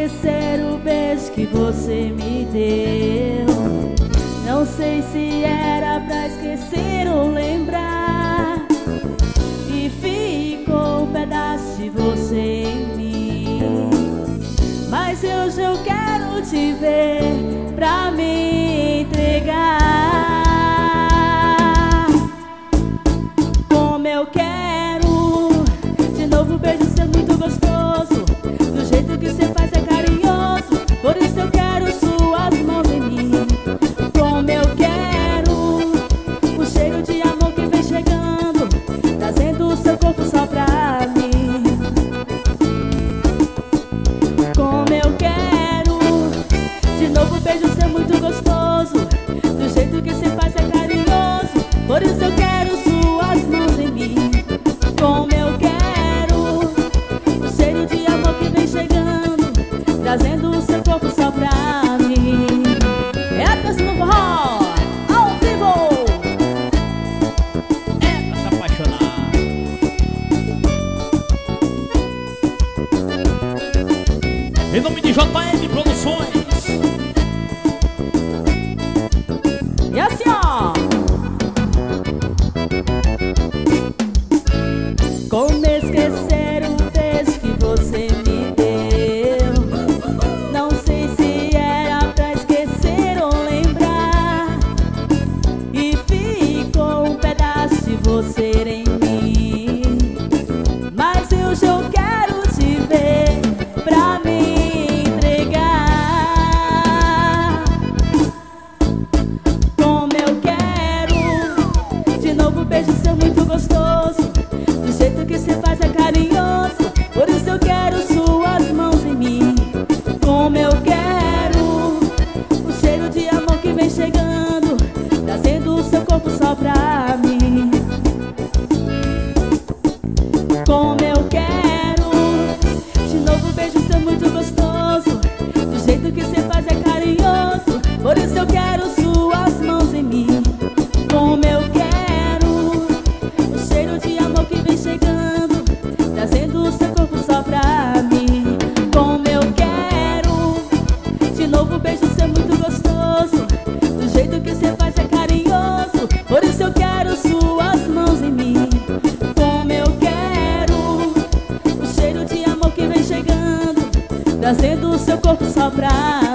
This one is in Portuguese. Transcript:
esquecer o beijo que você me deu. Não sei se era pra esquecer ou lembrar, e ficou um pedaço de você em mim. Mas hoje eu quero te ver pra me entregar. Como eu quero de novo um beijo ser muito gostoso, do jeito que você faz é carinhoso, por isso eu quero suas mãos em mim. Como eu quero o cheiro de amor que vem chegando, trazendo o seu corpo só pra mim. Como eu quero de novo um beijo ser muito gostoso, do jeito que você faz é carinhoso, por isso eu quero suas mãos em mim. Como eu quero o cheiro de amor que vem chegando, trazendo o seu corpo só pra mim. É a dança do forró, ao vivo! É pra se apaixonar. Em nome de JM Produções. E assim, ó. Como esquecer o beijo que você me deu? Não sei se era pra esquecer ou lembrar, e ficou um pedaço de você em mim. Mas hoje eu quero te ver pra me entregar. Como eu quero de novo um beijo ser muito gostoso, do jeito que você faz é carinhoso, por isso eu quero suas mãos em mim. Como eu quero o cheiro de amor que vem chegando, trazendo o seu corpo só pra mim. Como eu quero de novo um beijo ser muito gostoso, do jeito que você faz é carinhoso, por isso eu quero suas mãos em mim. Como eu quero o cheiro de amor que vem chegando, trazendo o seu corpo só pra mim. Como eu quero de novo um beijo ser muito gostoso, do jeito que você faz é carinhoso, por isso eu quero suas mãos em mim. Como eu quero o cheiro de amor que vem chegando, trazendo o seu corpo só pra mim.